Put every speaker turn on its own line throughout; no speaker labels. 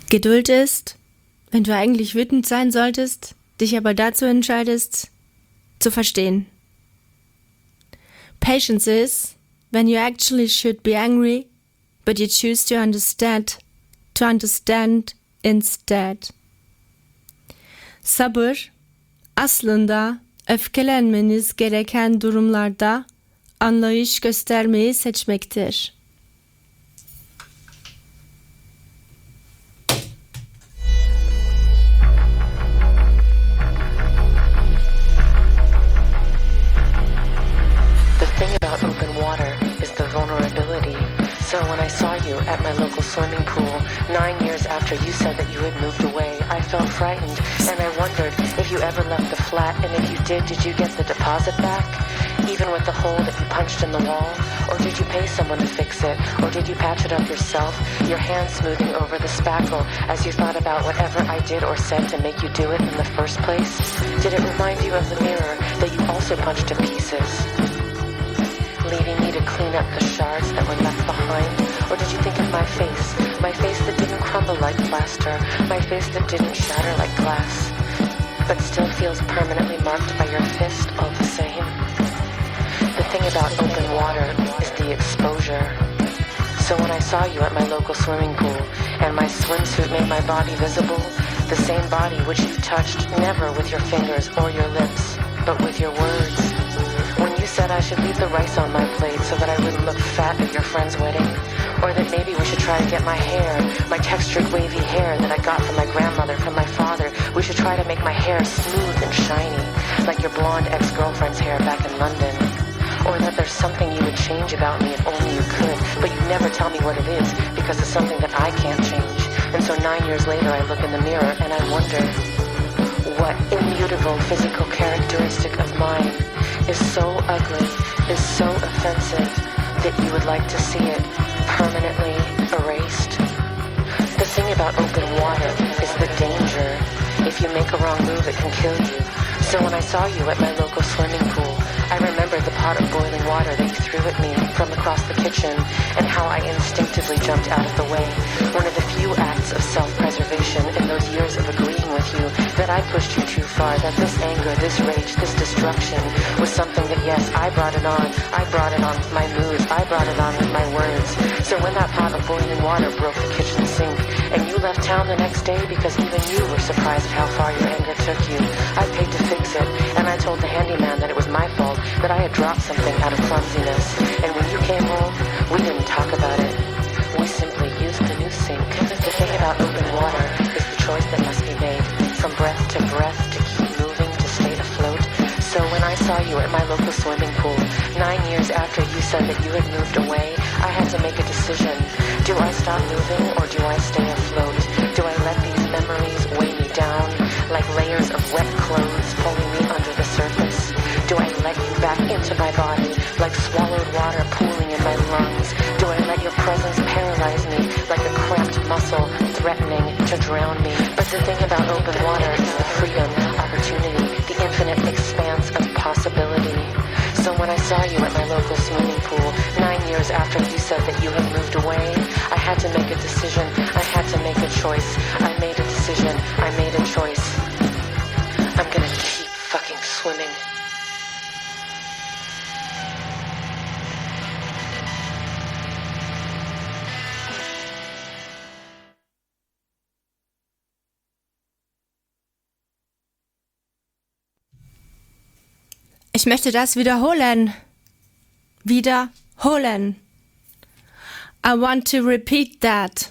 Geduld ist, wenn du eigentlich wütend sein solltest, dich aber dazu entscheidest, zu verstehen. Patience is when you actually should be angry, but you choose to understand instead. Sabır, aslında öfkelenmeniz gereken durumlarda anlayış göstermeyi seçmektir.
So when I saw you at my local swimming pool 9 years after you said that you had moved away, I felt frightened, and I wondered if you ever left the flat, and if you did you get the deposit back? Even with the hole that you punched in the wall? Or did you pay someone to fix it? Or did you patch it up yourself, your hand smoothing over the spackle as you thought about whatever I did or said to make you do it in the first place? Did it remind you of the mirror that you also punched to pieces, leaving me to clean up the shards that were left behind? Or did you think of my face that didn't crumble like plaster, my face that didn't shatter like glass, but still feels permanently marked by your fist all the same? The thing about open water is the exposure. So when I saw you at my local swimming pool, and my swimsuit made my body visible, the same body which you touched never with your fingers or your lips, but with your words. When you said I should leave the rice on my plate so that I wouldn't look fat at your friend's wedding, or that maybe we should try to get my hair, my textured wavy hair that I got from my grandmother, from my father, we should try to make my hair smooth and shiny, like your blonde ex-girlfriend's hair back in London. Or that there's something you would change about me if only you could, but you never tell me what it is, because it's something that I can't change. And so 9 years later I look in the mirror and I wonder, what immutable physical characteristic of mine is so ugly, is so offensive, that you would like to see it permanently erased? The thing about open water is the danger. If you make a wrong move, it can kill you. So when I saw you at my local swimming pool, I remembered the pot of boiling water that you threw at me from across the kitchen, and how I instinctively jumped out of the way. One of the few acts of self-preservation in those years of agreeing with you that I pushed you too far, that this anger, this rage, this destruction was something that, yes, I brought it on. I brought it on with my moods. I brought it on with my words. So when that pot of boiling water broke the kitchen sink, and you left town the next day because even you were surprised at how far your anger took you, I paid to fix it, and I told the handyman that it was my fault, that I had dropped something out of clumsiness. And when you came home, we didn't talk about it. We simply used the new sink. The thing about open water is the choice that must be made, from breath to keep moving, to stay afloat. So when I saw you at my local swimming pool 9 years after you said that you had moved away, I had to make a decision. Do I stop moving, or do I stay afloat? Do I let these memories weigh me down like layers of wet clothes pulling me under the surface? Do I let you back into my body like swallowed water pooling in my lungs? Do I let your presence paralyze me like a cramped muscle threatening to drown me? But the thing about open water is the freedom, opportunity, the infinite expanse of possibility. So when I saw you at my local swimming pool 9 years after you said that you had moved away, I had to make a decision. I had to make a choice. I made a decision. I made a choice. I'm gonna keep fucking swimming.
Ich möchte das wiederholen. Wiederholen. I want to repeat that.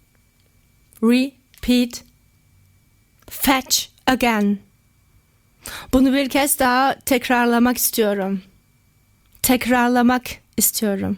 Repeat. Fetch again. Bunu bir kez daha tekrarlamak istiyorum. Tekrarlamak istiyorum.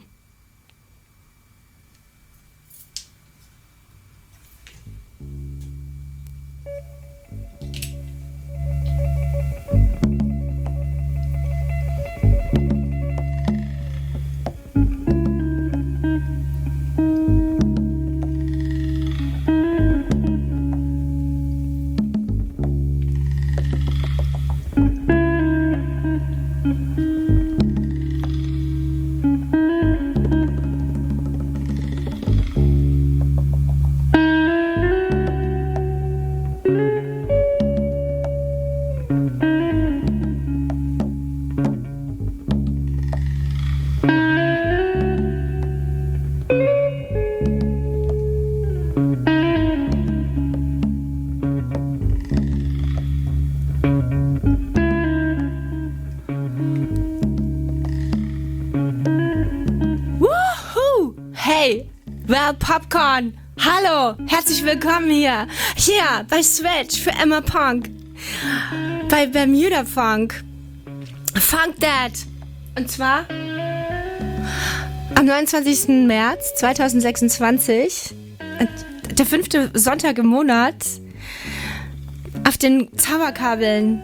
Emma Popcorn. Hallo, herzlich willkommen hier bei Switch für Emma Punk, bei Bermuda Funk, Funk Dad. Und zwar am 29. März 2026, der 5. Sonntag im Monat, auf den Zauberkabeln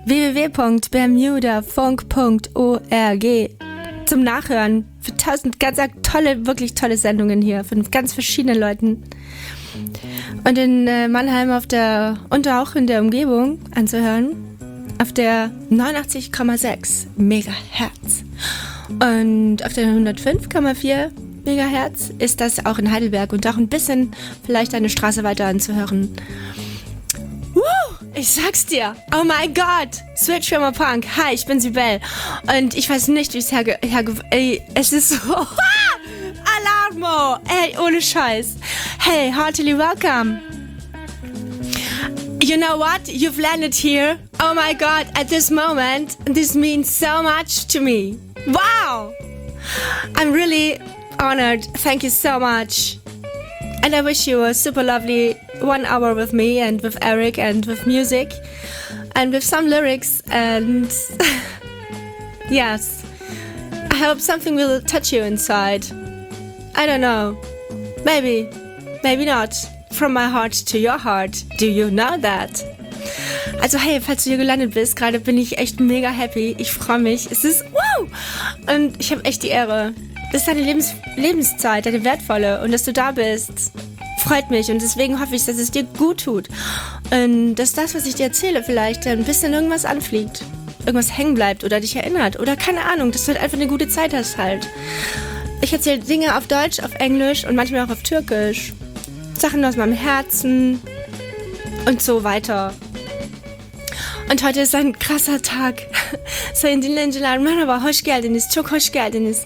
www.bermudafunk.org zum Nachhören für 1000 ganz tolle, wirklich tolle Sendungen hier von ganz verschiedenen Leuten. Und in Mannheim und auch in der Umgebung anzuhören auf der 89,6 Megahertz. Und auf der 105,4 Megahertz ist das auch in Heidelberg und auch ein bisschen vielleicht eine Straße weiter anzuhören. Ich sag's dir. Oh mein Gott. Switch für Emma Punk. Hi, ich bin Sibel. Und ich weiß nicht, wie es es ist so... Alarmo. Ey, ohne Scheiß. Hey, heartily welcome. You know what? You've landed here. Oh my God, at this moment, this means so much to me. Wow. I'm really honored. Thank you so much. And I wish you a super lovely 1 hour with me and with Eric and with music and with some lyrics and yes, I hope something will touch you inside. I don't know. Maybe not. From my heart to your heart. Do you know that? Also hey, falls du hier gelandet bist, gerade bin ich echt mega happy. Ich freue mich. Es ist wow! Und ich habe echt die Ehre. Das ist deine Lebenszeit, deine wertvolle. Und dass du da bist, freut mich. Und deswegen hoffe ich, dass es dir gut tut. Und dass das, was ich dir erzähle, vielleicht ein bisschen irgendwas anfliegt. Irgendwas hängen bleibt oder dich erinnert. Oder keine Ahnung, dass du halt einfach eine gute Zeit hast halt. Ich erzähle Dinge auf Deutsch, auf Englisch und manchmal auch auf Türkisch. Sachen aus meinem Herzen und so weiter. Und heute ist ein krasser Tag. Sayın dinleyiciler merhaba, hoş geldiniz. Çok hoş geldiniz.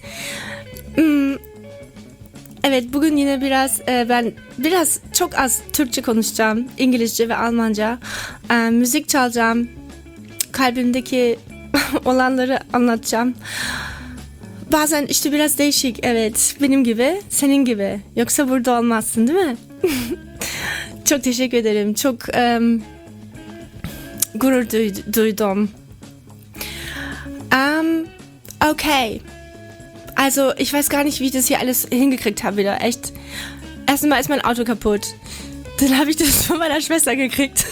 Evet, bugün yine ben biraz çok az Türkçe konuşacağım. İngilizce ve Almanca. Müzik çalacağım. Kalbimdeki olanları anlatacağım. Bazen işte biraz değişik, evet. Benim gibi, senin gibi. Yoksa burada olmazsın, değil mi? Çok teşekkür ederim. Çok gurur duydum. Okay. Also, ich weiß gar nicht, wie ich das hier alles hingekriegt habe wieder. Echt. Erstmal ist mein Auto kaputt. Dann habe ich das von meiner Schwester gekriegt.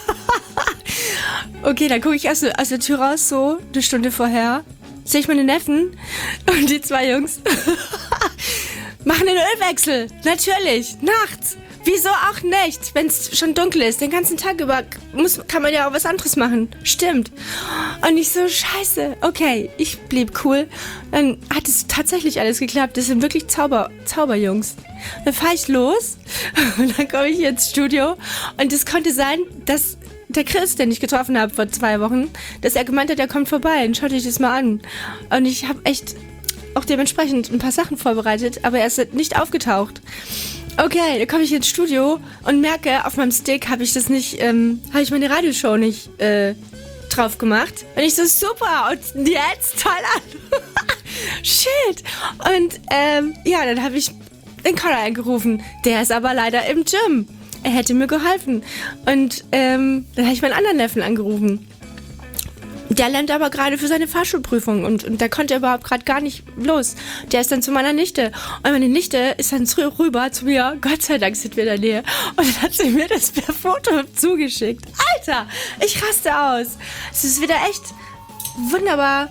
Okay, dann gucke ich erst aus der Tür raus, so eine Stunde vorher. Sehe ich meine Neffen und die 2 Jungs machen den Ölwechsel. Natürlich, nachts. Wieso auch nicht, wenn es schon dunkel ist? Den ganzen Tag über kann man ja auch was anderes machen. Stimmt. Und ich so, scheiße. Okay, ich blieb cool. Dann hat es tatsächlich alles geklappt. Das sind wirklich Zauberjungs. Dann fahre ich los und dann komme ich hier ins Studio. Und es konnte sein, dass der Chris, den ich getroffen habe vor 2 Wochen, dass er gemeint hat, er kommt vorbei und schaut euch das mal an. Und ich habe echt auch dementsprechend ein paar Sachen vorbereitet, aber er ist nicht aufgetaucht. Okay, dann komme ich ins Studio und merke, auf meinem Stick habe ich habe ich meine Radioshow nicht drauf gemacht. Und ich so, super, und jetzt, toll an. Shit. Und ja, dann habe ich den Connor angerufen. Der ist aber leider im Gym. Er hätte mir geholfen. Und dann habe ich meinen anderen Neffen angerufen. Der lernt aber gerade für seine Fahrschulprüfung und der konnte überhaupt gerade gar nicht los. Der ist dann zu meiner Nichte. Und meine Nichte ist dann rüber zu mir. Gott sei Dank sind wir in der Nähe. Und dann hat sie mir das per Foto zugeschickt. Alter, ich raste aus. Es ist wieder echt wunderbar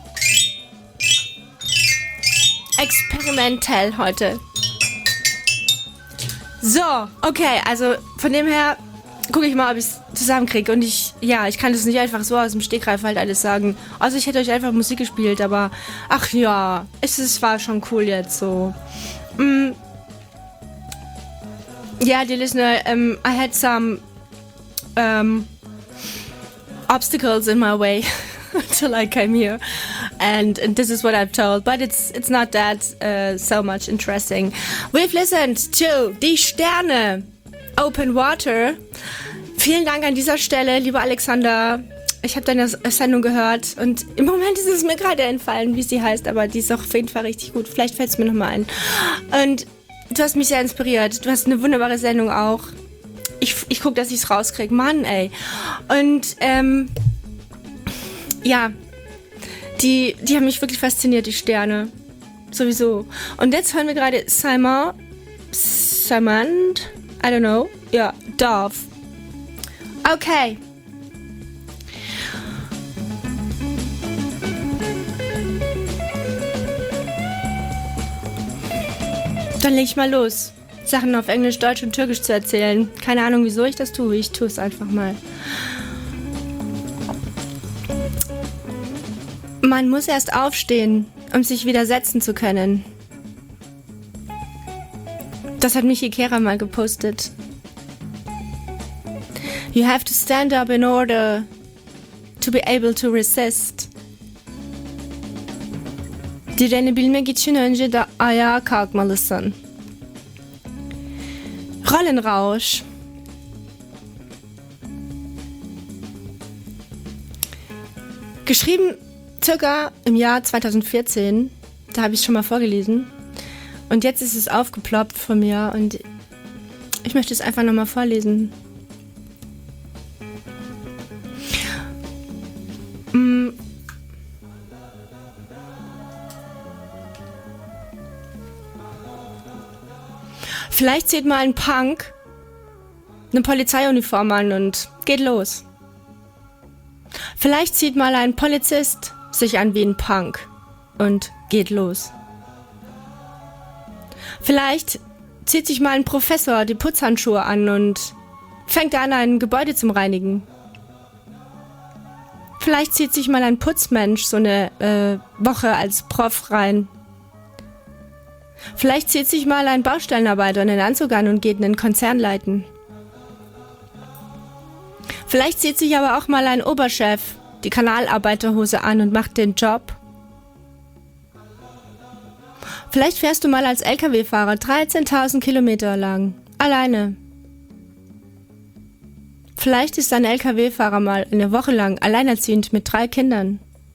experimentell heute. So, okay, also von dem her gucke ich mal, ob ich es zusammenkriege. Und ich kann das nicht einfach so aus dem Stegreif halt alles sagen. Also ich hätte euch einfach Musik gespielt, aber ach ja, es war schon cool jetzt so. Yeah, dear listener, I had some obstacles in my way until I came here. And this is what I've told, but it's not that so much interesting. We've listened to Die Sterne, Open Water. Vielen Dank an dieser Stelle, lieber Alexander. Ich habe deine Sendung gehört und im Moment ist es mir gerade entfallen, wie sie heißt, aber die ist auch auf jeden Fall richtig gut. Vielleicht fällt es mir nochmal ein. Und du hast mich sehr inspiriert. Du hast eine wunderbare Sendung auch. Ich gucke, dass ich es rauskriege. Mann, ey. Und, ja, die haben mich wirklich fasziniert, die Sterne. Sowieso. Und jetzt hören wir gerade Simon, I don't know. Ja, Dove. Okay. Dann leg ich mal los, Sachen auf Englisch, Deutsch und Türkisch zu erzählen. Keine Ahnung, wieso ich das tue. Ich tue es einfach mal. Man muss erst aufstehen, um sich wieder setzen zu können. Das hat Michi Kehrer mal gepostet. You have to stand up in order to be able to resist. Direnebilmek için önce de ayağa kalkmalısın. Rollenrausch. Geschrieben circa im Jahr 2014. Da habe ich es schon mal vorgelesen. Und jetzt ist es aufgeploppt von mir und ich möchte es einfach nochmal vorlesen. Vielleicht zieht mal ein Punk eine Polizeiuniform an und geht los. Vielleicht zieht mal ein Polizist sich an wie ein Punk und geht los. Vielleicht zieht sich mal ein Professor die Putzhandschuhe an und fängt an, ein Gebäude zu reinigen. Vielleicht zieht sich mal ein Putzmensch so eine Woche als Prof rein. Vielleicht zieht sich mal ein Baustellenarbeiter einen Anzug an und geht einen Konzern leiten. Vielleicht zieht sich aber auch mal ein Oberchef die Kanalarbeiterhose an und macht den Job. Vielleicht fährst du mal als LKW-Fahrer 13.000 Kilometer lang, alleine. Vielleicht ist ein LKW-Fahrer mal eine Woche lang alleinerziehend mit 3 Kindern.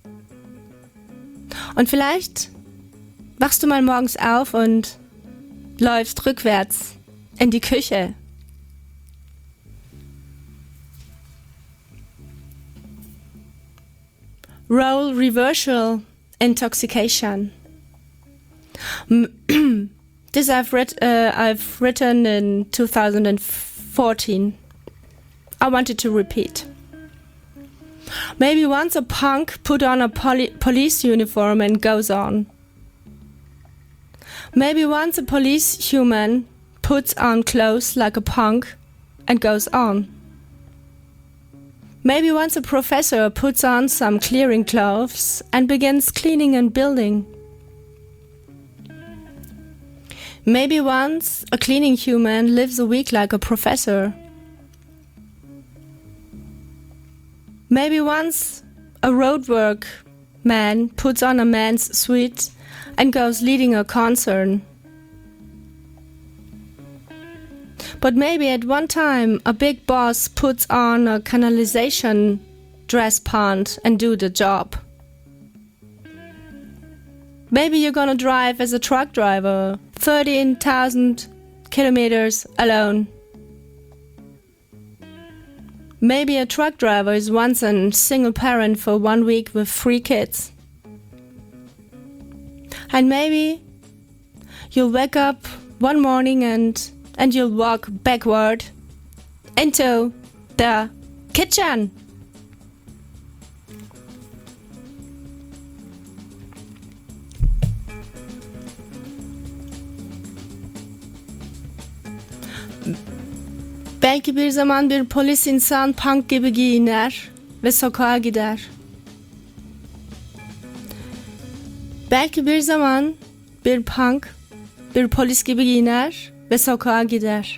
Und vielleicht wachst du mal morgens auf und läufst rückwärts in die Küche. Role reversal intoxication. This I've written in 2014. I wanted to repeat. Maybe once a punk put on a police uniform and goes on. Maybe once a police human puts on clothes like a punk and goes on. Maybe once a professor puts on some clearing clothes and begins cleaning and building. Maybe once a cleaning human lives a week like a professor. Maybe once a roadwork man puts on a man's suit and goes leading a concern. But maybe at one time a big boss puts on a canalization dress pant and do the job. Maybe you're gonna drive as a truck driver 13,000 kilometers alone. Maybe a truck driver is once a single parent for 1 week with 3 kids. And maybe you'll wake up one morning and you'll walk backward into the kitchen. Belki bir zaman bir polis insan punk gibi giyiner ve sokağa gider. Belki bir zaman bir punk bir polis gibi giyiner ve sokağa gider.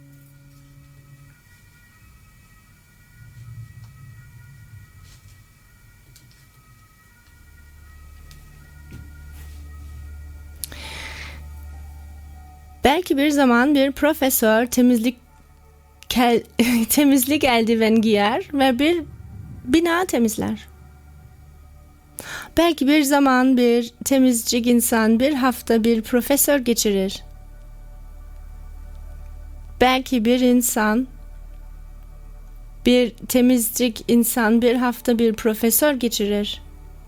Belki bir zaman bir profesör temizlik eldiven giyer ve bir bina temizler. Belki bir zaman bir temizcik insan bir hafta bir profesör geçirir. Belki bir insan, bir temizlik insan bir hafta bir profesör geçirir.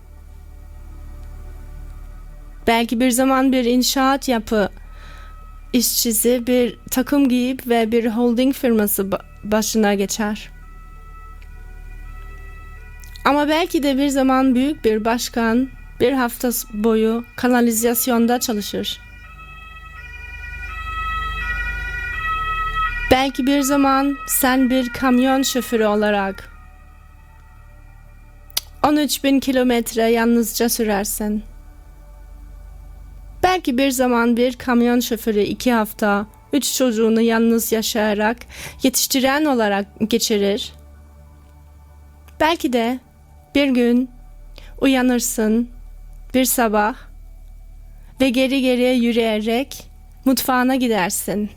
Belki bir zaman bir inşaat yapı işçisi bir takım giyip ve bir holding firması başına geçer. Ama belki de bir zaman büyük bir başkan bir hafta boyu kanalizasyonda çalışır. Belki bir zaman sen bir kamyon şoförü olarak 13.000 kilometre yalnızca sürersin. Belki bir zaman bir kamyon şoförü 2 hafta 3 çocuğunu yalnız yaşayarak yetiştiren olarak geçirir. Belki de bir gün uyanırsın bir sabah ve geri geriye yürüyerek mutfağına gidersin.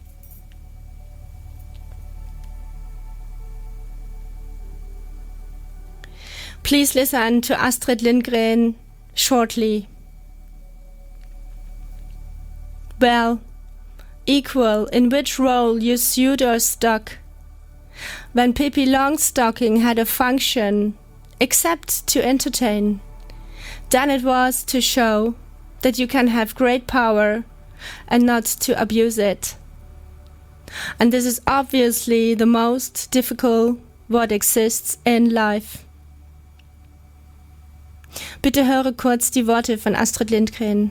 Please listen to Astrid Lindgren shortly. Well, equal in which role you suit or stuck. When Pippi Longstocking had a function, except to entertain, then it was to show that you can have great power and not to abuse it. And this is obviously the most difficult what exists in life. Bitte höre kurz die Worte von Astrid Lindgren.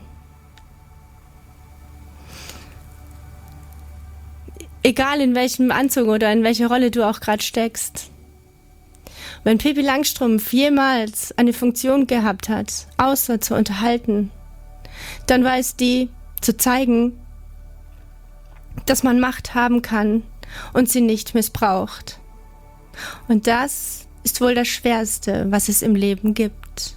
Egal in welchem Anzug oder in welcher Rolle du auch gerade steckst. Wenn Pippi Langstrumpf jemals eine Funktion gehabt hat, außer zu unterhalten, dann war es die, zu zeigen, dass man Macht haben kann und sie nicht missbraucht. Und das ist wohl das Schwerste, was es im Leben gibt.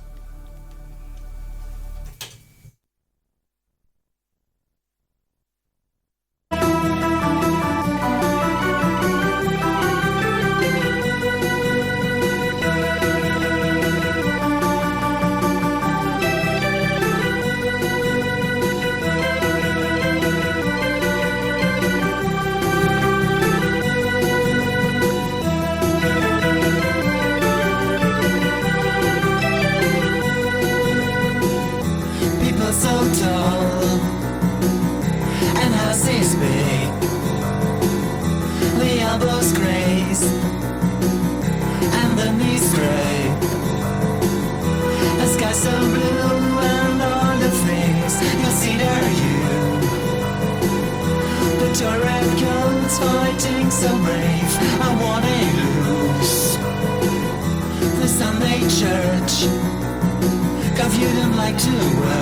Fighting so brave, I wanna lose. The Sunday church, confuse them like to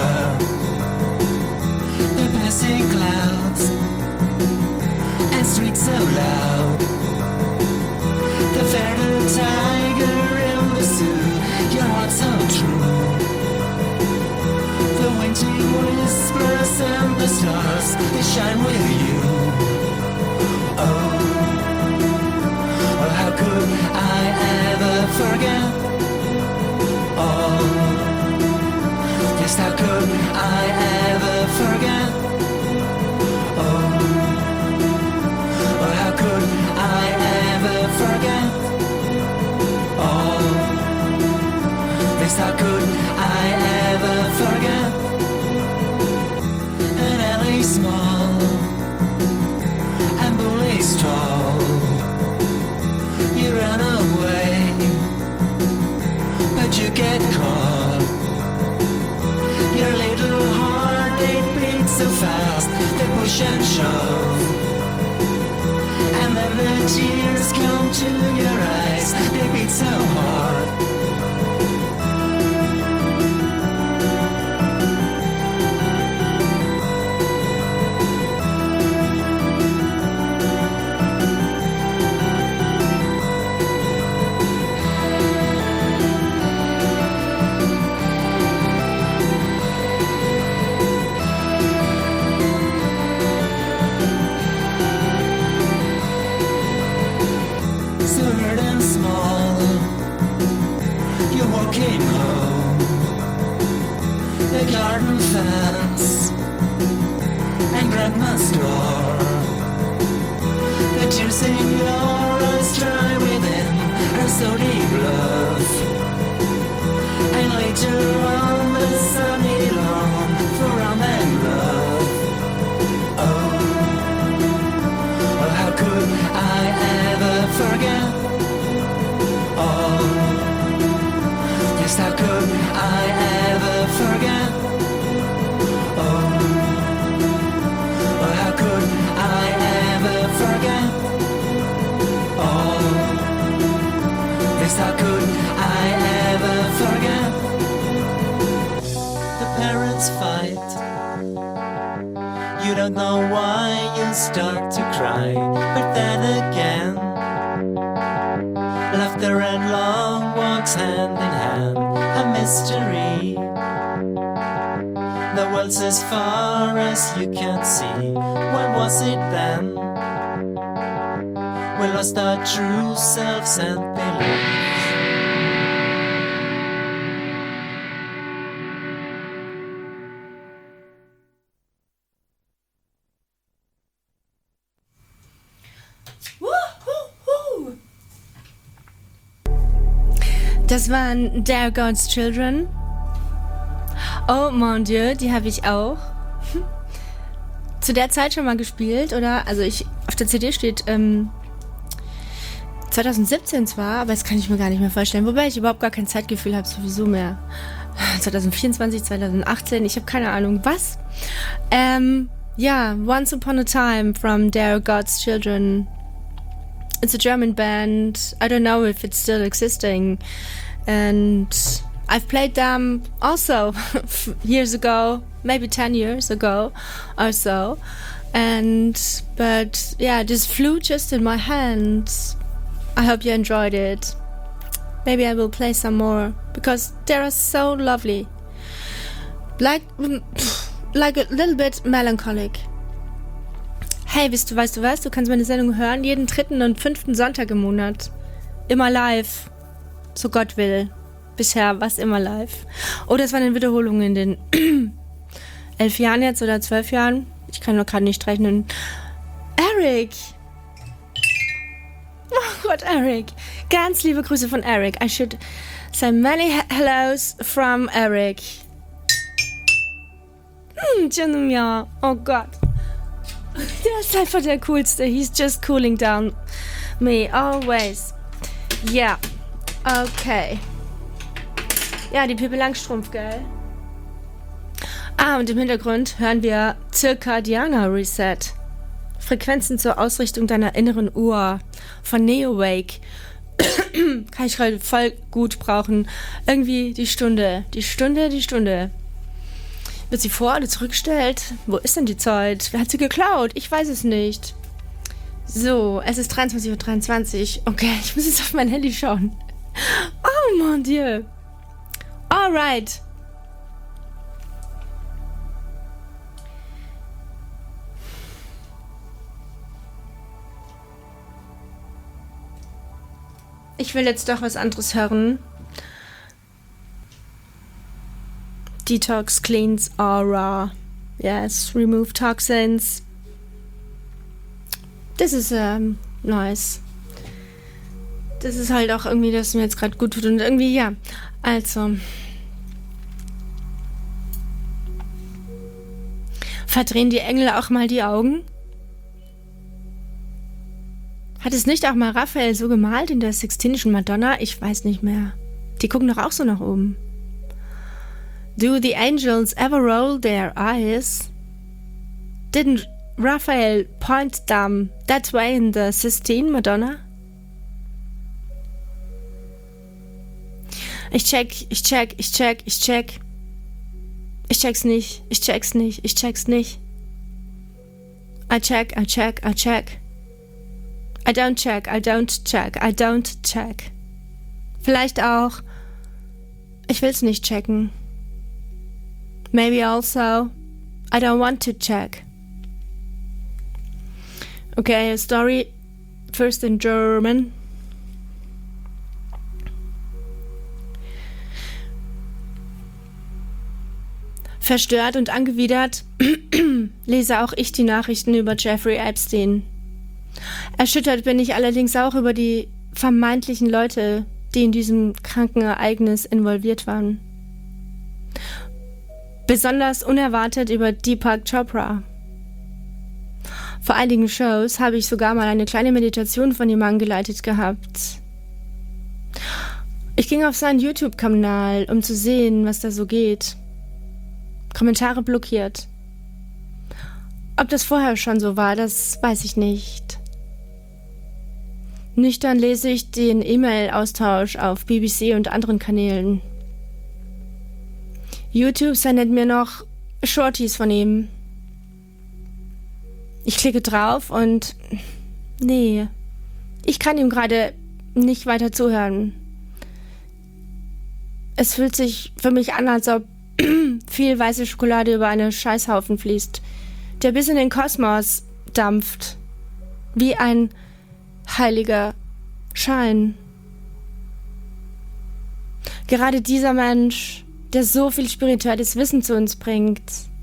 the passing clouds and streets so loud. The feathered tiger in the zoo, your heart so true. The windy whispers and the stars, they shine with you. Oh, how could I ever forget? Oh, just how could I ever forget? Oh, how could I ever forget? Oh, just how could I ever forget? An alley small and bullies tall. You run away, but you get caught. Your little heart, it beats so fast. They push and shove, and then the tears come to your eyes. They beat so hard. Garden fence and grandma's door. seen your eyes dry within her so deep love. And later on the sunny lawn for our men love. Oh, how could I ever forget? Oh, yes, how could I ever forget? Oh, how could I ever forget? Oh, yes, how could I ever forget? The parents fight. You don't know why you start to cry, but then again, laughter and love walks hand in hand, a mystery. The world's as far as you can see. What was it then? We lost our true selves and beliefs.
Das waren Dare God's Children. Oh mon Dieu, die habe ich auch zu der Zeit schon mal gespielt, oder? Also auf der CD steht 2017 zwar, aber das kann ich mir gar nicht mehr vorstellen. Wobei ich überhaupt gar kein Zeitgefühl habe, sowieso mehr. 2024, 2018, ich habe keine Ahnung, was. Once Upon a Time from Dare God's Children. It's a German band. I don't know if it's still existing. And I've played them also years ago, maybe 10 years ago or so. But this flew just in my hands. I hope you enjoyed it. Maybe I will play some more because they are so lovely. Like a little bit melancholic. Hey, weißt du was? Du kannst meine Sendung hören, jeden 3. und 5. Sonntag im Monat. Immer live. So Gott will. Bisher war es immer live. Oder es waren in Wiederholungen in den 11 Jahren jetzt oder 12 Jahren. Ich kann noch gerade nicht rechnen. Eric! Oh Gott, Eric. Ganz liebe Grüße von Eric. I should say many hellos from Eric. Oh Gott. Der ist einfach der Coolste. He's just cooling down me always. Ja. Okay. Ja, die Pippi Langstrumpf, gell? Und im Hintergrund hören wir Circadiana Reset. Frequenzen zur Ausrichtung deiner inneren Uhr von Neowake. Kann ich gerade voll gut brauchen. Irgendwie die Stunde. Wird sie vor- oder zurückgestellt? Wo ist denn die Zeit? Wer hat sie geklaut? Ich weiß es nicht. So, es ist 23:23 Uhr. Okay, ich muss jetzt auf mein Handy schauen. Oh mon Dieu. Alright. Ich will jetzt doch was anderes hören. Detox cleans aura. Yes, remove toxins. Das ist nice. Das ist halt auch irgendwie, dass mir jetzt gerade gut tut und irgendwie, ja. Also. Verdrehen die Engel auch mal die Augen? Hat es nicht auch mal Raphael so gemalt in der Sixtinischen Madonna? Ich weiß nicht mehr. Die gucken doch auch so nach oben. Do the angels ever roll their eyes? Didn't Raphael point them that way in the Sistine Madonna? Ich check's nicht. I check. I don't check. Vielleicht auch, ich will's nicht checken. Maybe also, I don't want to check. Okay, a story first in German. Verstört und angewidert lese auch ich die Nachrichten über Jeffrey Epstein. Erschüttert bin ich allerdings auch über die vermeintlichen Leute, die in diesem kranken Ereignis involviert waren. Besonders unerwartet über Deepak Chopra. Vor einigen Shows habe ich sogar mal eine kleine Meditation von ihm angeleitet gehabt. Ich ging auf seinen YouTube-Kanal, um zu sehen, was da so geht. Kommentare blockiert. Ob das vorher schon so war, das weiß ich nicht. Nüchtern lese ich den E-Mail-Austausch auf BBC und anderen Kanälen. YouTube sendet mir noch Shorties von ihm. Ich klicke drauf und nee, ich kann ihm gerade nicht weiter zuhören. Es fühlt sich für mich an, als ob viel weiße Schokolade über einen Scheißhaufen fließt, der bis in den Kosmos dampft, wie ein heiliger Schein. Gerade dieser Mensch, der so viel spirituelles Wissen zu uns bringt,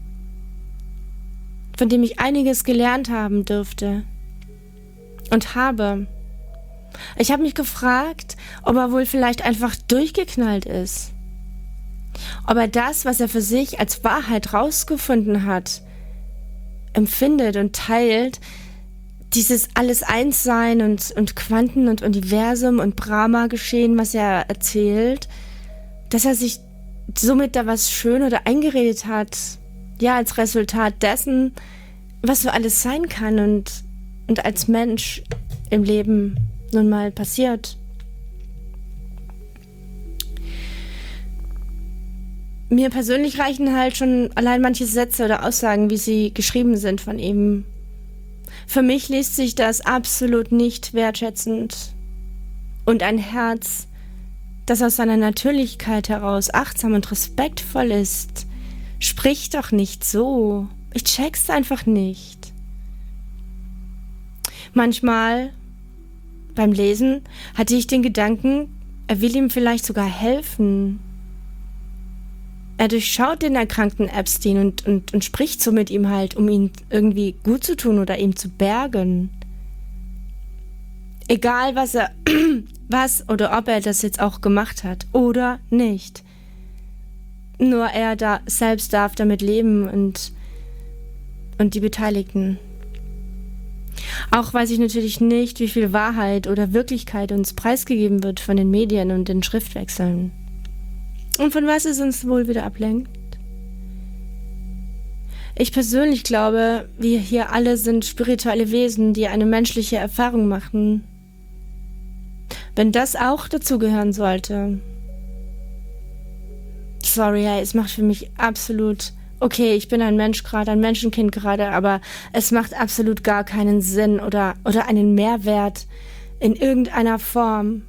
von dem ich einiges gelernt haben dürfte und habe. Ich habe mich gefragt, ob er wohl vielleicht einfach durchgeknallt ist. Ob er das, was er für sich als Wahrheit rausgefunden hat, empfindet und teilt, dieses alles Einssein und Quanten und Universum und Brahma-Geschehen, was er erzählt, dass er sich somit da was schön oder eingeredet hat, ja, als Resultat dessen, was so alles sein kann und als Mensch im Leben nun mal passiert. Mir persönlich reichen halt schon allein manche Sätze oder Aussagen, wie sie geschrieben sind von ihm. Für mich liest sich das absolut nicht wertschätzend. Und ein Herz, das aus seiner Natürlichkeit heraus achtsam und respektvoll ist, spricht doch nicht so. Ich check's einfach nicht. Manchmal beim Lesen hatte ich den Gedanken, er will ihm vielleicht sogar helfen. Er durchschaut den erkrankten Epstein und spricht so mit ihm halt, um ihn irgendwie gut zu tun oder ihm zu bergen. Egal, was oder ob er das jetzt auch gemacht hat oder nicht. Nur er selbst darf damit leben und die Beteiligten. Auch weiß ich natürlich nicht, wie viel Wahrheit oder Wirklichkeit uns preisgegeben wird von den Medien und den Schriftwechseln. Und von was es uns wohl wieder ablenkt? Ich persönlich glaube, wir hier alle sind spirituelle Wesen, die eine menschliche Erfahrung machen. Wenn das auch dazugehören sollte. Sorry, es macht für mich absolut... Okay, ich bin ein Mensch gerade, ein Menschenkind gerade, aber es macht absolut gar keinen Sinn oder einen Mehrwert in irgendeiner Form.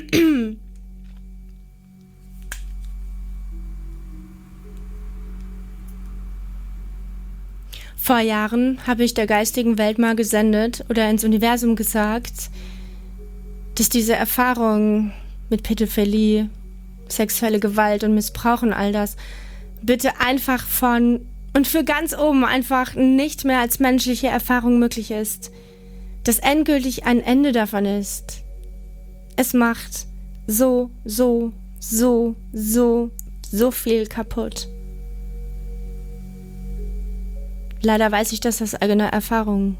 Vor Jahren habe ich der geistigen Welt mal gesendet oder ins Universum gesagt, dass diese Erfahrung mit Pädophilie, sexuelle Gewalt und Missbrauch und all das bitte einfach von und für ganz oben einfach nicht mehr als menschliche Erfahrung möglich ist. Dass endgültig ein Ende davon ist. Es macht so viel kaputt. Leider weiß ich das aus eigener Erfahrung.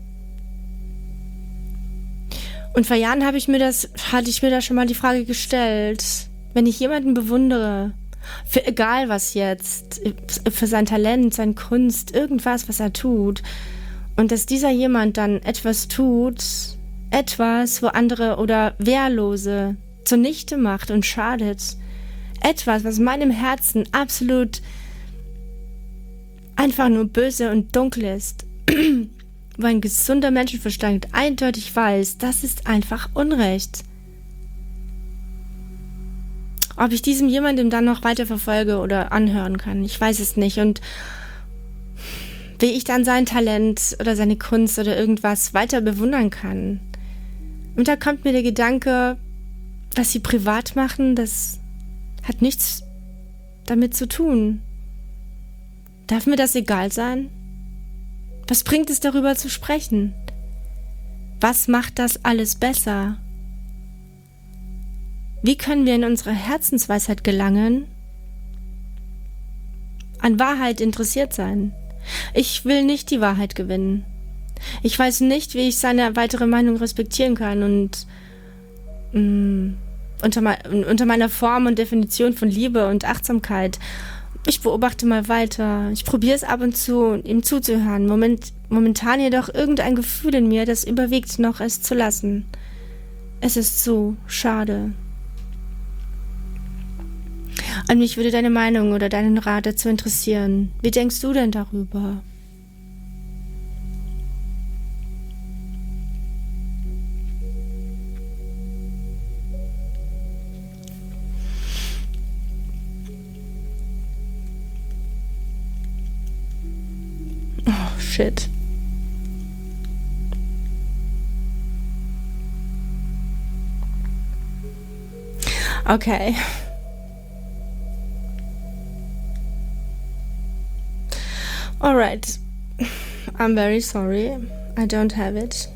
Und vor Jahren hatte ich mir da schon mal die Frage gestellt, wenn ich jemanden bewundere, für egal was jetzt, für sein Talent, seine Kunst, irgendwas, was er tut, und dass dieser jemand dann etwas tut, etwas, wo andere oder Wehrlose zunichte macht und schadet, etwas, was meinem Herzen absolut einfach nur böse und dunkel ist, wo ein gesunder Menschenverstand eindeutig weiß, das ist einfach Unrecht. Ob ich diesem jemandem dann noch weiter verfolge oder anhören kann, ich weiß es nicht. Und wie ich dann sein Talent oder seine Kunst oder irgendwas weiter bewundern kann. Und da kommt mir der Gedanke, was sie privat machen, das hat nichts damit zu tun. Darf mir das egal sein? Was bringt es, darüber zu sprechen? Was macht das alles besser? Wie können wir in unsere Herzensweisheit gelangen? An Wahrheit interessiert sein. Ich will nicht die Wahrheit gewinnen. Ich weiß nicht, wie ich seine weitere Meinung respektieren kann und unter meiner Form und Definition von Liebe und Achtsamkeit. Ich beobachte mal weiter. Ich probiere es ab und zu, ihm zuzuhören. Momentan jedoch irgendein Gefühl in mir, das überwiegt, noch es zu lassen. Es ist so schade. Und mich würde deine Meinung oder deinen Rat dazu interessieren. Wie denkst du denn darüber? Oh, shit. Okay. Alright. I'm very sorry. I don't have it.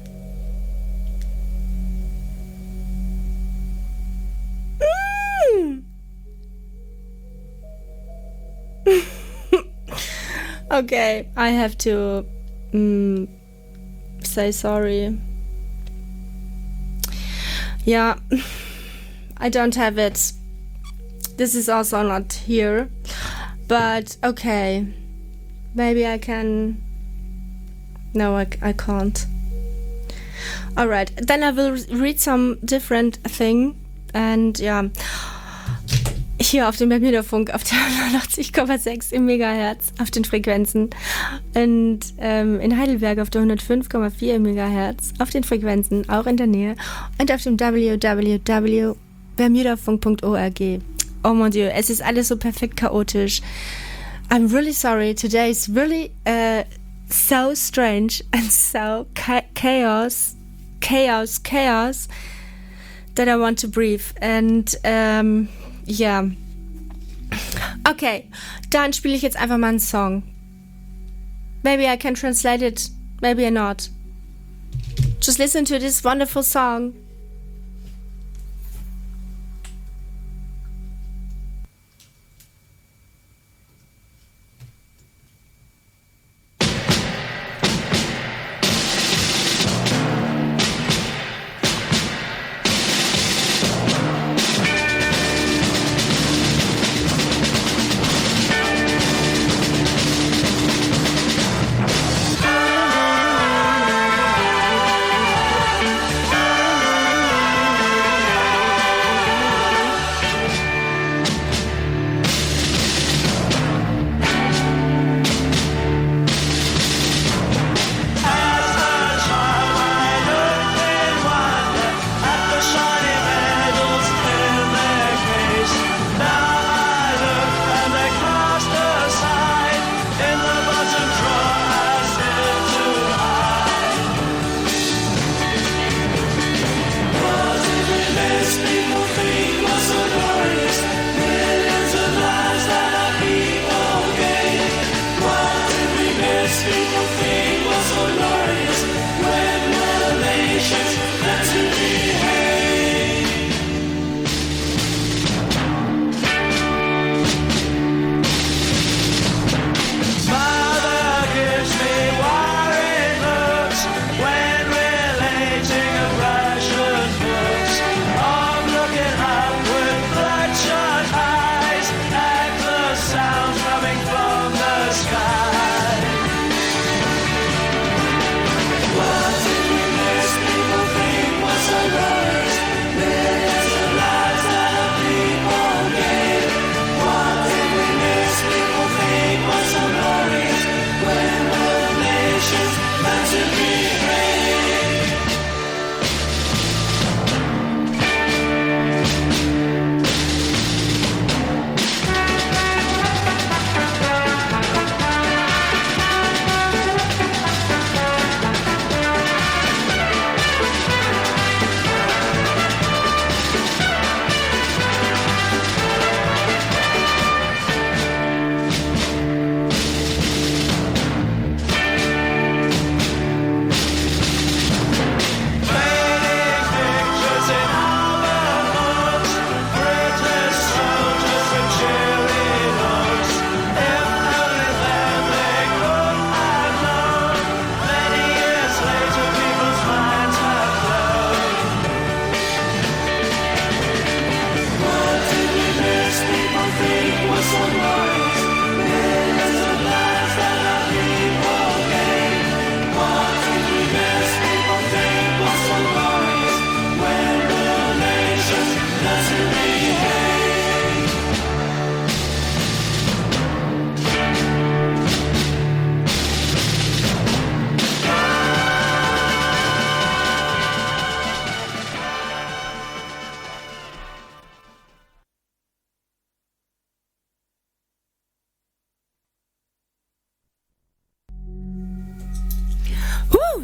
Okay, I have to say sorry. Yeah, I don't have it. This is also not here. But okay. Maybe I can... No, I can't. Alright, then I will read some different thing. And ja, hier auf dem Bermuda-Funk auf der 89,6 im Megahertz auf den Frequenzen. Und in Heidelberg auf der 105,4 im Megahertz auf den Frequenzen, auch in der Nähe. Und auf dem www.bermudafunk.org. Oh mon Dieu, es ist alles so perfekt chaotisch. I'm really sorry. Today is really so strange and so chaos that I want to breathe. And yeah. Okay, dann spiele ich jetzt einfach mal einen Song. Maybe I can translate it, maybe not. Just listen to this wonderful song.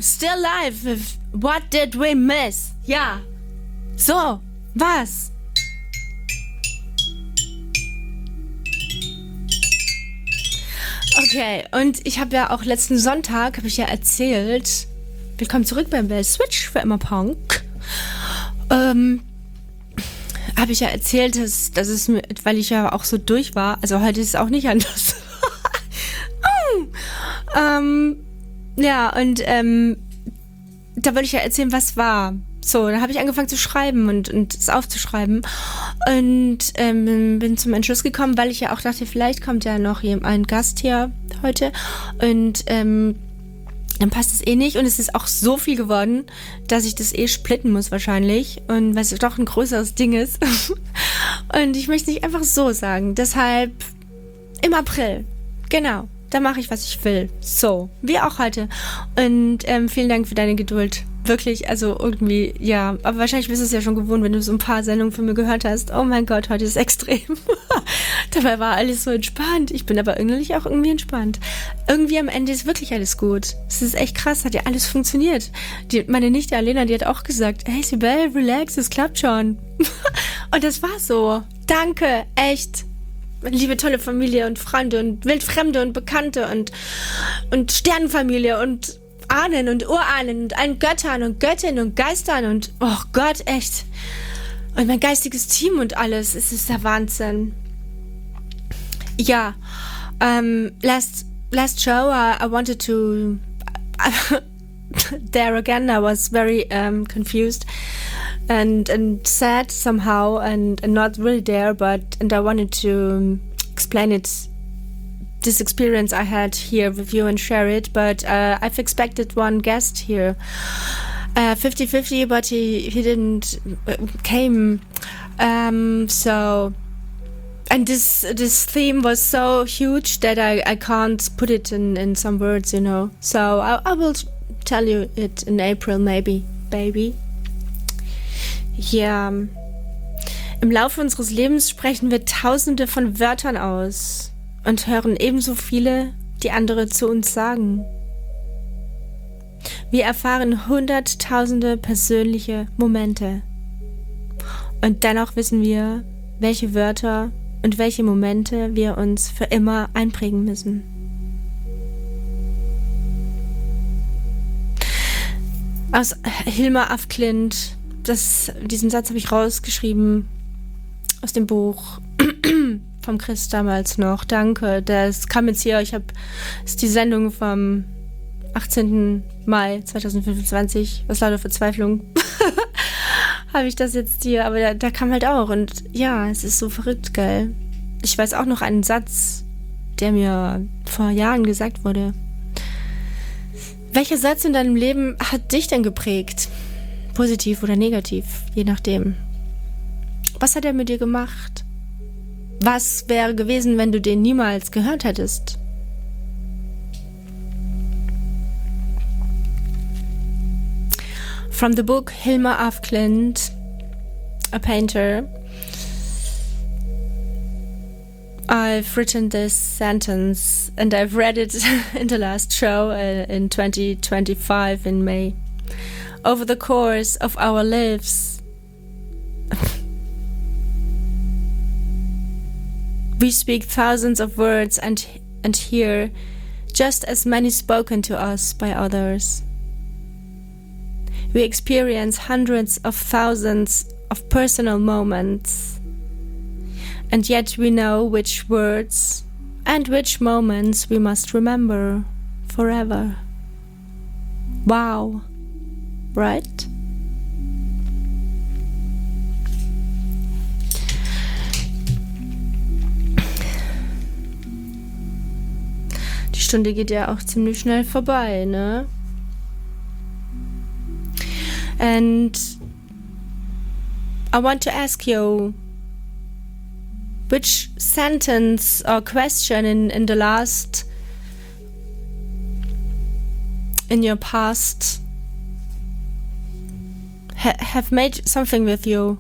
still live with What Did We Miss? Ja. So, was? Okay, und ich habe ja auch letzten Sonntag, habe ich ja erzählt, willkommen zurück beim Bell Switch für immer Punk, habe ich ja erzählt, dass es mir, weil ich ja auch so durch war, also heute ist es auch nicht anders. Ja, und da wollte ich ja erzählen, was war. So, da habe ich angefangen zu schreiben und es aufzuschreiben und bin zum Entschluss gekommen, weil ich ja auch dachte, vielleicht kommt ja noch ein Gast hier heute und dann passt es eh nicht und es ist auch so viel geworden, dass ich das eh splitten muss wahrscheinlich und weil es doch ein größeres Ding ist und ich möchte nicht einfach so sagen, deshalb im April, genau, da mache ich, was ich will, so, wie auch heute und vielen Dank für deine Geduld. Wirklich, also irgendwie, ja, aber wahrscheinlich bist du es ja schon gewohnt, wenn du so ein paar Sendungen von mir gehört hast. Oh mein Gott, heute ist extrem. Dabei war alles so entspannt. Ich bin aber innerlich auch irgendwie entspannt. Irgendwie am Ende ist wirklich alles gut. Es ist echt krass, hat ja alles funktioniert. Meine Nichte Alena, die hat auch gesagt, hey Sibel, relax, es klappt schon. Und das war so. Danke, echt. Liebe tolle Familie und Freunde und Wildfremde und Bekannte und Sternenfamilie und Ahnen und Urahnen und allen Göttern und Göttinnen und Geistern und oh Gott, echt. Und mein geistiges Team und alles. Es ist der Wahnsinn. Ja, last show I wanted to there again I was very confused and sad somehow and not really there, and I wanted to explain it, this experience I had here with you and share it, but I've expected one guest here, 50-50, but he didn't came, so, and this theme was so huge that I can't put it in some words, you know, so I will tell you it in April maybe, baby. Ja, im Laufe unseres Lebens sprechen wir tausende von Wörtern aus und hören ebenso viele, die andere zu uns sagen. Wir erfahren hunderttausende persönliche Momente. Und dennoch wissen wir, welche Wörter und welche Momente wir uns für immer einprägen müssen. Aus Hilma af Klint, diesen Satz habe ich rausgeschrieben aus dem Buch vom Chris damals noch. Danke, das kam jetzt hier, ist die Sendung vom 18. Mai 2025, was lauter Verzweiflung, habe ich das jetzt hier, aber da kam halt auch und ja, es ist so verrückt, gell. Ich weiß auch noch einen Satz, der mir vor Jahren gesagt wurde. Welcher Satz in deinem Leben hat dich denn geprägt? Positiv oder negativ, je nachdem. Was hat er mit dir gemacht? Was wäre gewesen, wenn du den niemals gehört hättest? From the book Hilma af Klint, a painter, I've written this sentence and I've read it in the last show in 2025 in May. Over the course of our lives, we speak thousands of words and hear just as many spoken to us by others. We experience hundreds of thousands of personal moments, and yet we know which words and which moments we must remember forever. Wow, right? Die Stunde geht ja auch ziemlich schnell vorbei, ne? And I want to ask you, which sentence or question in the last, in your past, have made something with you?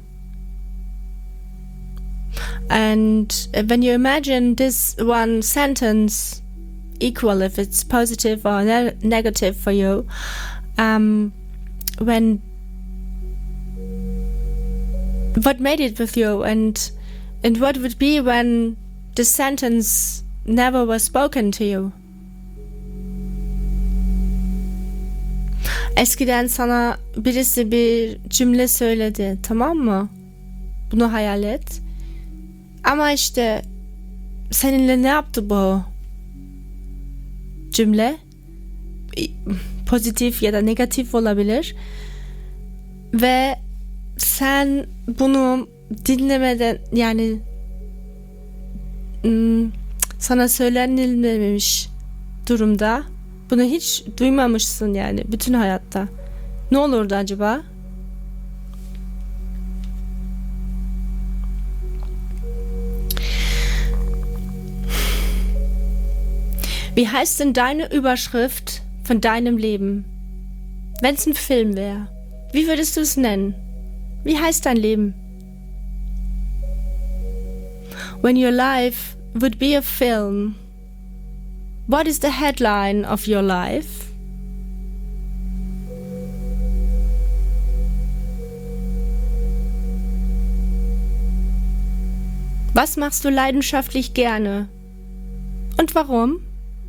And when you imagine this one sentence, equal if it's positive or negative for you, when what made it with you, and what would be when the sentence never was spoken to you? Eskiden sana birisi bir cümle söyledi, tamam mı? Bunu hayal et. Ama işte seninle ne yaptı bu cümle? Pozitif ya da negatif olabilir. Ve sen bunu dinlemeden, yani sana söylenilmemiş durumda, bunu hiç duymamışsın yani bütün hayatta. Ne olurdu acaba? Wie heißt denn deine Überschrift von deinem Leben? Wenn es ein Film wäre, wie würdest du es nennen? Wie heißt dein Leben? When your life would be a film, what is the headline of your life? Was machst du leidenschaftlich gerne? Und warum?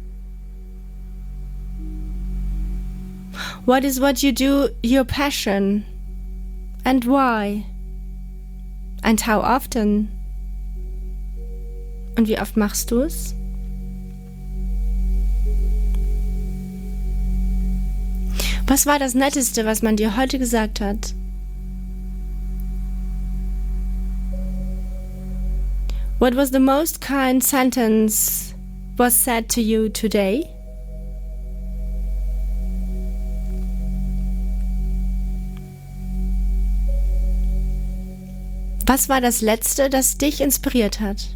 What is what you do your passion? And why? And how often? Und wie oft machst du es? Was war das Netteste, was man dir heute gesagt hat? What was the most kind sentence was said to you today? Was war das Letzte, das dich inspiriert hat?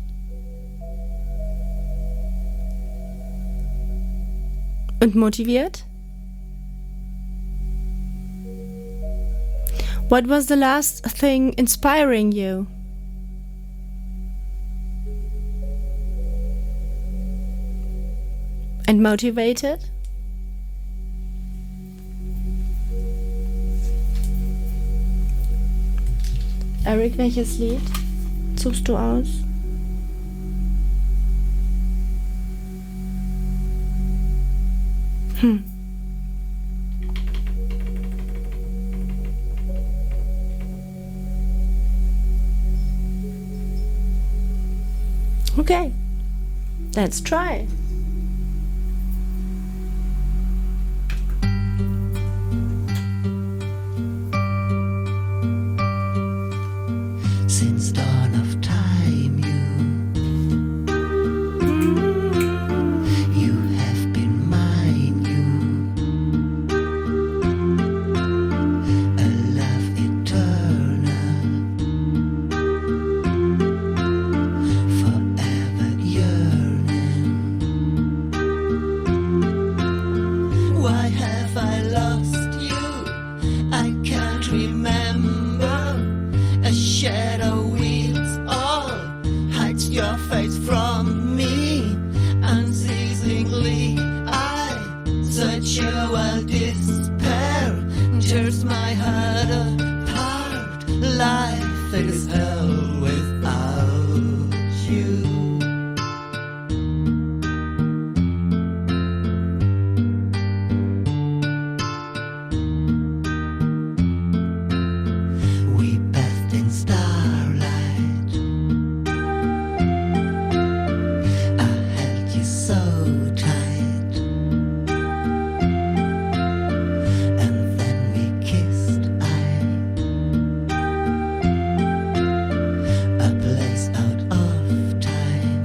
Und motiviert? What was the last thing inspiring you? And motivated? Eric, welches Lied suchst du aus? Okay, let's try.
Since dawn of time, you have been mine, a love eternal, forever yearning. Why have I lost you? I can't remember. A shadow weaves all, hides your face from me. Unceasingly I search you while despair tears my heart apart. Life is hell without you. We bathed in starlight. I held you so tight, and then we kissed. A place out of time.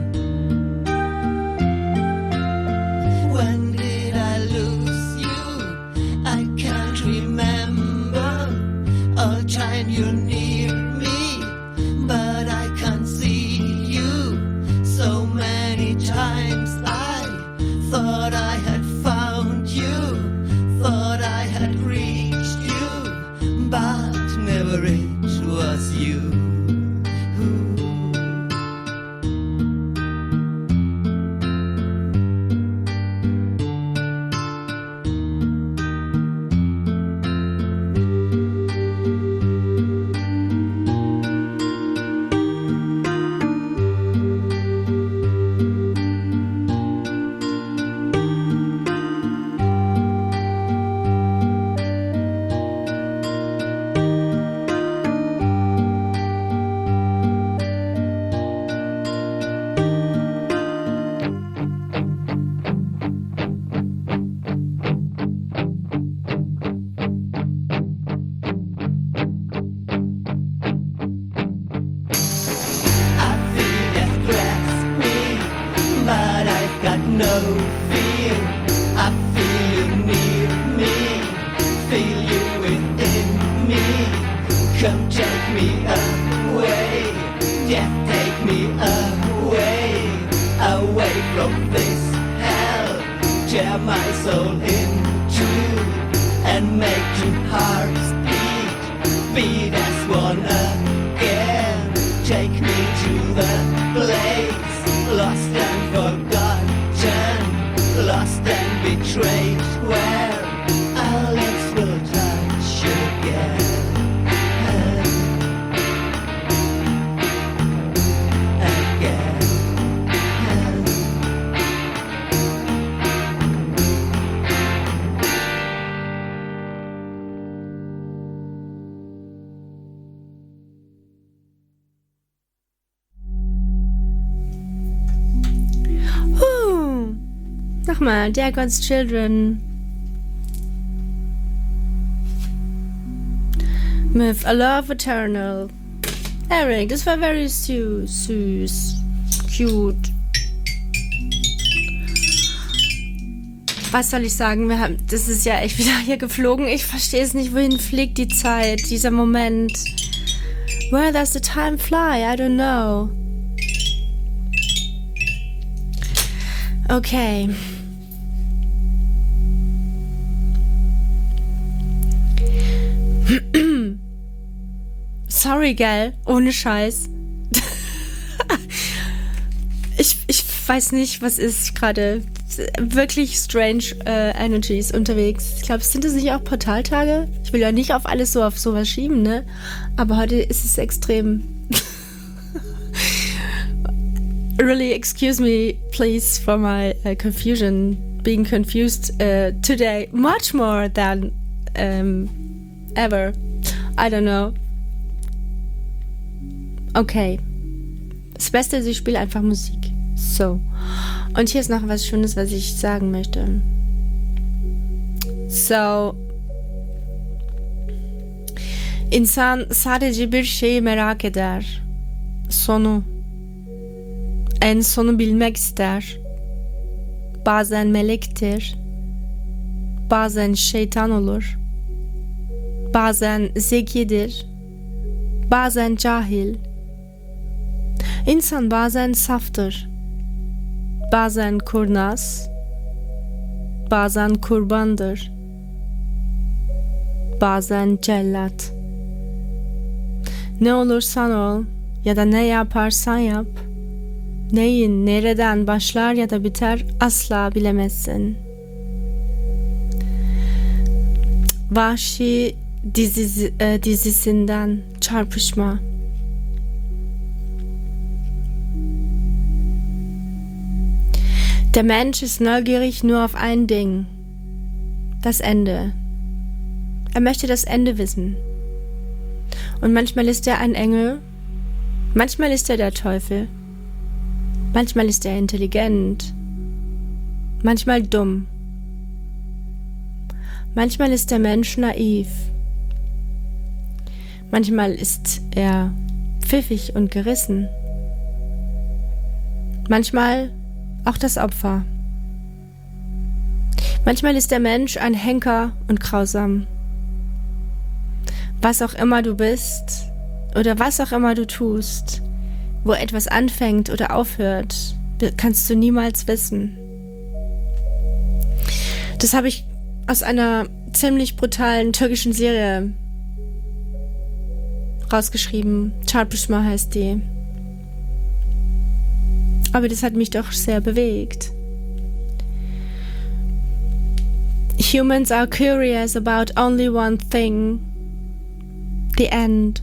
When did I lose you? I can't remember. All time you're near me, but I can't see you. So many times I thought I had found you, thought I had reached you, but never it was you. Come take me away, death take me away, away from this hell. Tear my soul in two and make two hearts beat as one again. Take me to the place, lost and forgotten, lost and betrayed, where our lips will touch again.
Nochmal, Dear God's Children. With A Love Eternal. Eric, das war very süß. Cute. Was soll ich sagen? Das ist ja echt wieder hier geflogen. Ich verstehe es nicht, wohin fliegt die Zeit, dieser Moment. Where does the time fly? I don't know. Okay. Sorry, gell? Ohne Scheiß. Ich weiß nicht, was ist gerade. Wirklich strange Energies unterwegs. Ich glaube, sind das nicht auch Portaltage? Ich will ja nicht auf alles so auf sowas schieben, ne? Aber heute ist es extrem. Really, excuse me, please, for my confusion. Being confused today much more than ever. I don't know. Okay. Das Beste ist, ich spiele einfach Musik. So. Und hier ist noch was Schönes, was ich sagen möchte. So. İnsan sadece bir şeyi merak eder. Sonu. En sonu bilmek ister. Bazen melektir. Bazen şeytan olur. Bazen zekidir. Bazen cahil. İnsan bazen saftır. Bazen kurnaz. Bazen kurbandır. Bazen cellat. Ne olursan ol ya da ne yaparsan yap, neyin nereden başlar ya da biter asla bilemezsin. Vahşi dizisinden Çarpışma. Der Mensch ist neugierig nur auf ein Ding. Das Ende. Er möchte das Ende wissen. Und manchmal ist er ein Engel, manchmal ist er der Teufel, manchmal ist er intelligent, manchmal dumm, manchmal ist der Mensch naiv, manchmal ist er pfiffig und gerissen, manchmal auch das Opfer. Manchmal ist der Mensch ein Henker und grausam. Was auch immer du bist oder was auch immer du tust, wo etwas anfängt oder aufhört, kannst du niemals wissen. Das habe ich aus einer ziemlich brutalen türkischen Serie rausgeschrieben. Çarpışma heißt die. Aber das hat mich doch sehr bewegt. Humans are curious about only one thing. The end.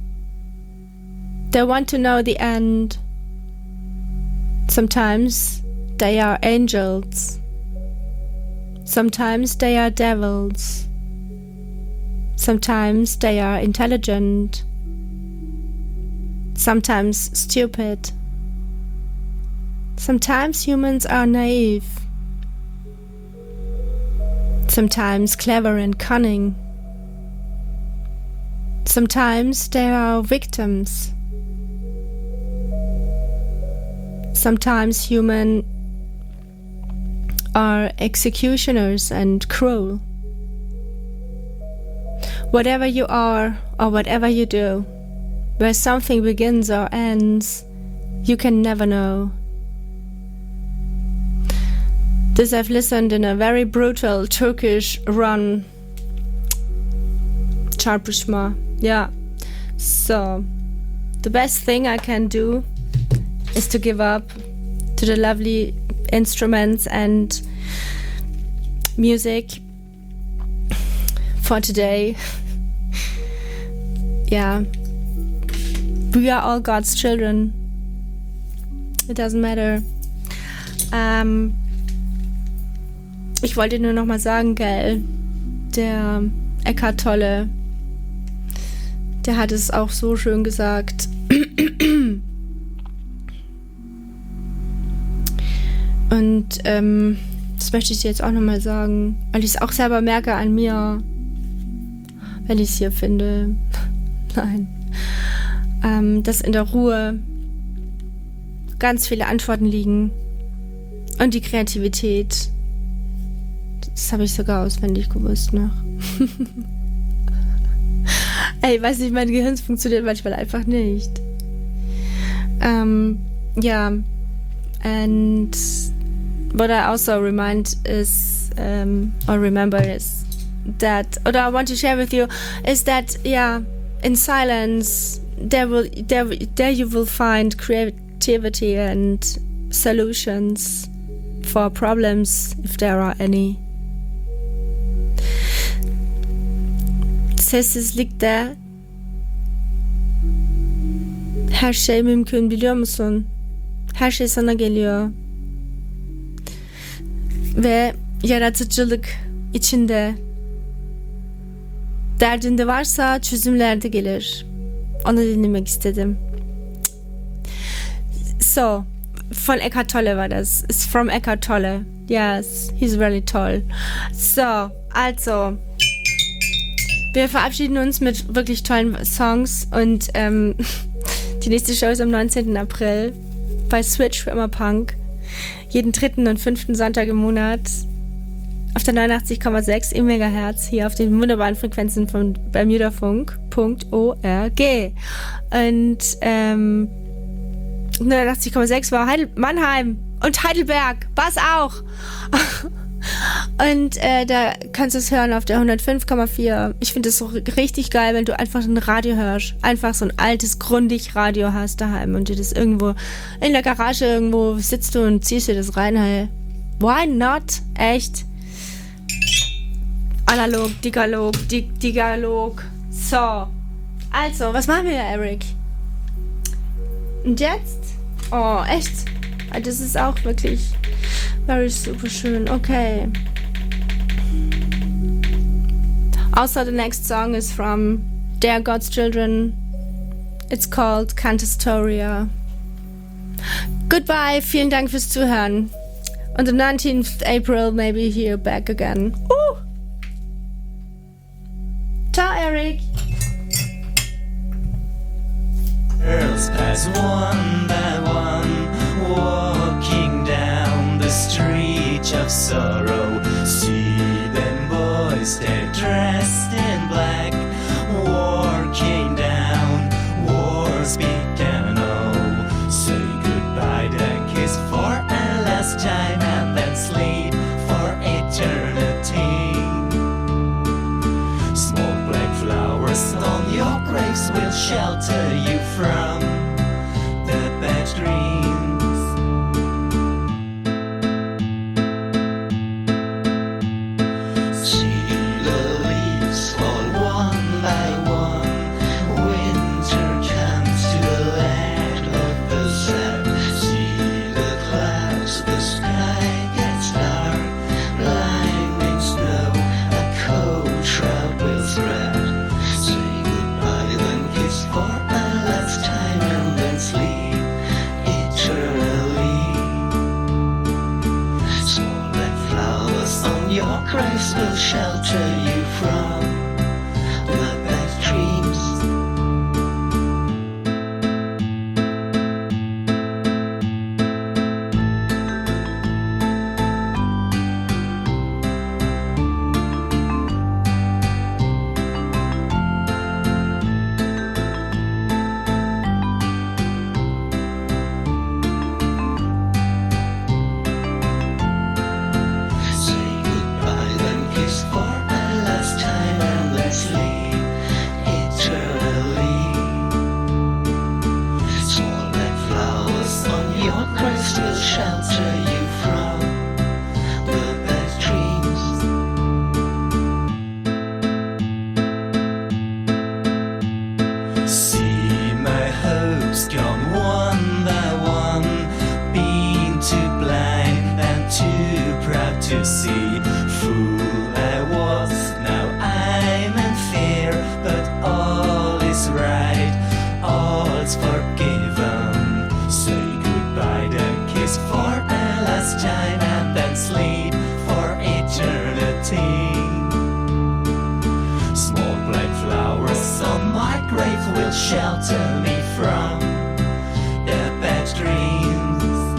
They want to know the end. Sometimes they are angels. Sometimes they are devils. Sometimes they are intelligent. Sometimes stupid. Sometimes humans are naive. Sometimes clever and cunning. Sometimes they are victims. Sometimes humans are executioners and cruel. Whatever you are or whatever you do, where something begins or ends, you can never know. This I've listened in a very brutal Turkish run. Çarpışma. Yeah. So, the best thing I can do is to give up to the lovely instruments and music for today. Yeah. We are all God's children. It doesn't matter. Ich wollte nur noch mal sagen, gell, der Eckhart Tolle, der hat es auch so schön gesagt. Und das möchte ich dir jetzt auch noch mal sagen, weil ich es auch selber merke an mir, wenn ich es hier finde. Nein. Dass in der Ruhe ganz viele Antworten liegen und die Kreativität. Das habe ich sogar auswendig gewusst noch. Ey, ich weiß nicht, mein Gehirn funktioniert manchmal einfach nicht. Yeah. And what I also remember is that, or I want to share with you, is that, yeah, in silence, there you will find creativity and solutions for problems, if there are any. Sessizlikte her şey mümkün, biliyor musun? Her şey sana geliyor. Ve yaratıcılık içinde. Derdinde varsa çözümler de gelir. Onu dinlemek istedim. So, von Eckhart Tolle war das. It's from Eckhart Tolle. Yes, he's really toll. So, also, wir verabschieden uns mit wirklich tollen Songs und die nächste Show ist am 19. April bei Switch für immer Punk. Jeden 3. und 5. Sonntag im Monat auf der 89,6 im Megahertz hier auf den wunderbaren Frequenzen von bermudafunk.org. Und 89,6 war Mannheim und Heidelberg, was auch. Und da kannst du es hören auf der 105,4. Ich finde es so richtig geil, wenn du einfach ein Radio hörst. Einfach so ein altes, grundig Radio hast daheim und dir das irgendwo in der Garage irgendwo sitzt du und ziehst dir das rein. Hey. Why not? Echt? Analog, Digalog. So. Also, was machen wir, Eric? Und jetzt? Oh, echt? Das ist auch wirklich very super schön. Okay. Also, the next song is from They're God's Children. It's called Cantastoria. Goodbye, vielen Dank fürs Zuhören. On the 19th April, maybe here back again. Ciao, Eric.
Girls pass one by one, walking down the street of sorrow. See them boys, they're dressed in black, walking down War's Piano. Say goodbye, then kiss for a last time, and then sleep for eternity. Small black flowers on your graves will shelter you from the bad dreams. See the leaves fall one by one. Winter comes to the land of the sad. See the clouds, the sky gets dark. Blinding snow, a cold shroud will spread. Say goodbye, then kiss for a last time, and then sleep eternally. Small black flowers on your graves will shelter you from the bad dreams. shelter you from the bad dreams. See my hopes gone one by one, being too blind and too proud to see. Fool I was, now I'm in fear, but all is right, all's forgiven. Say goodbye, then kiss for a last time, and then sleep for eternity. Small black flowers on my grave will shelter me from the bad dreams.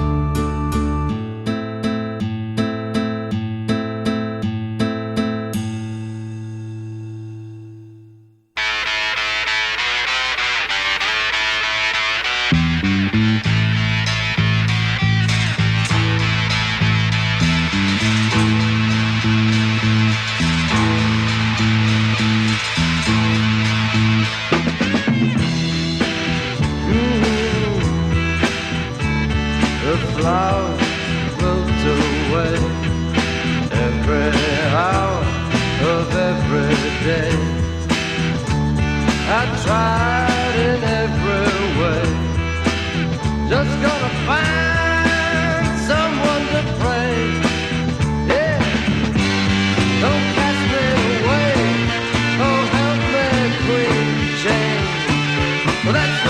The flowers float away every hour of every day. I tried in every way, just gonna find someone to pray. Yeah, don't cast me away, oh help me, Queen Jane. Well, that's